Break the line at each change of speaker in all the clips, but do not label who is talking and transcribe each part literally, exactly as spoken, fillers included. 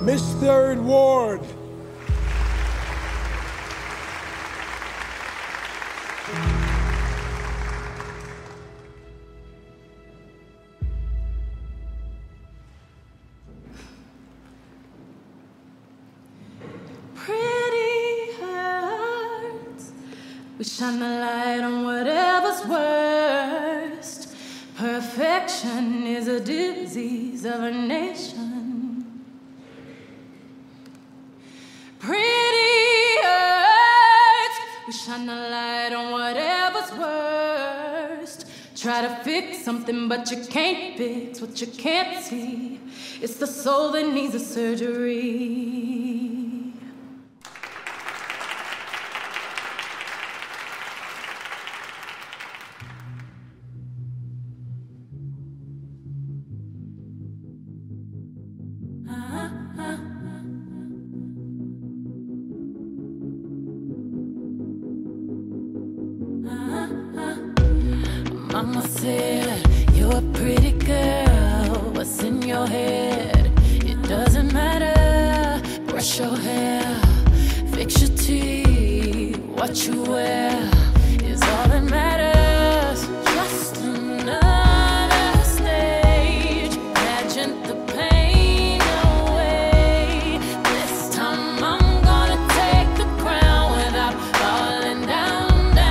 Miss Third Ward.
We shine the light on whatever's worst. Perfection is a disease of a nation. Pretty hurts. We shine the light on whatever's worst. Try to fix something, but you can't fix what you can't see. It's the soul that needs a surgery.
Mama said, you're a pretty girl. What's in your head? It doesn't matter. Brush your hair, fix your teeth. What you wear is all that matters. Just another stage. Pageant the pain away. This time I'm gonna take the crown without falling down.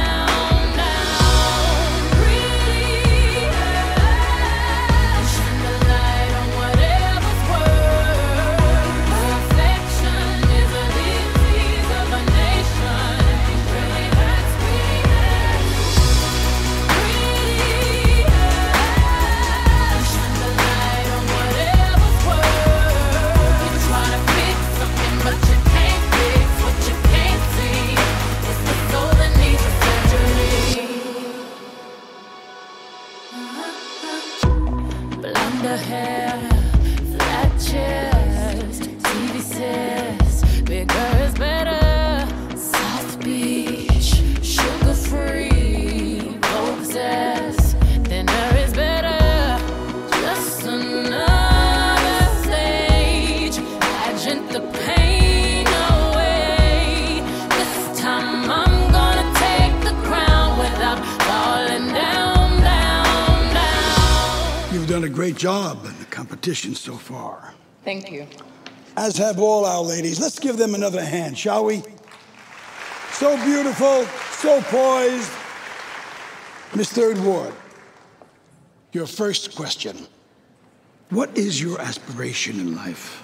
Hair, flat chest, T V says bigger is better. South Beach, sugar free, Vogue says thinner is better. Just another stage, pageant the pain away. This time I'm gonna take the crown without falling down, down, down.
You've done a great job in the competition so far.
Thank you.
As have all our ladies. Let's give them another hand, shall we? So beautiful, so poised. Miss Third Ward, your first question. What is your aspiration in life?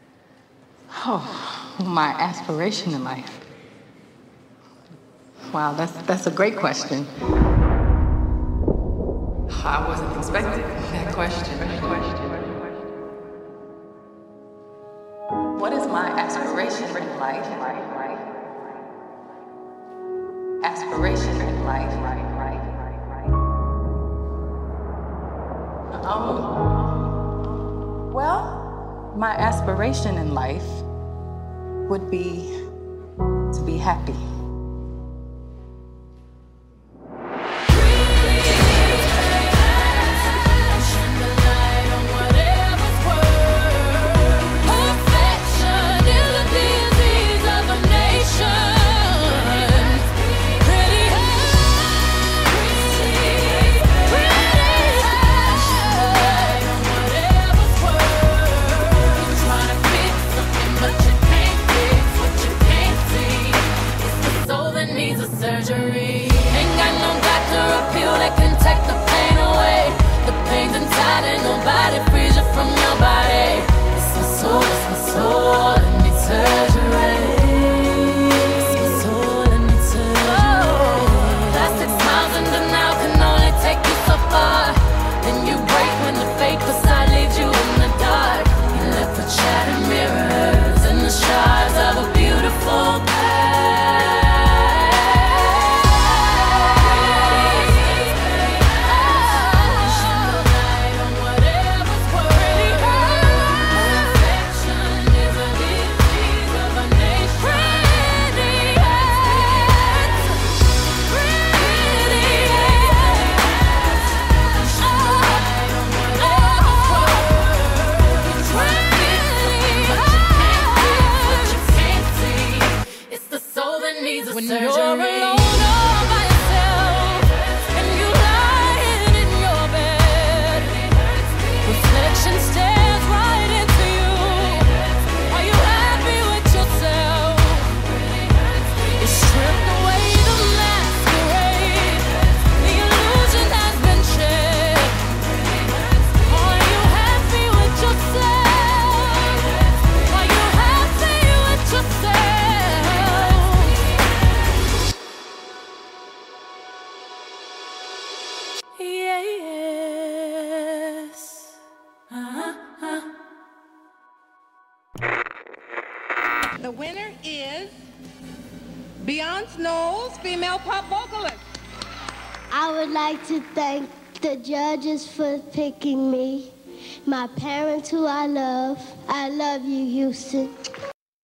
Oh, my aspiration in life. Wow, that's that's a great question. I wasn't expecting that question. What is my aspiration in life? Aspiration in life. Um. Well, my aspiration in life would be to be happy.
It's the
the winner is Beyonce Knowles, female pop vocalist.
I would like to thank the judges for picking me, my parents who I love. I love you, Houston.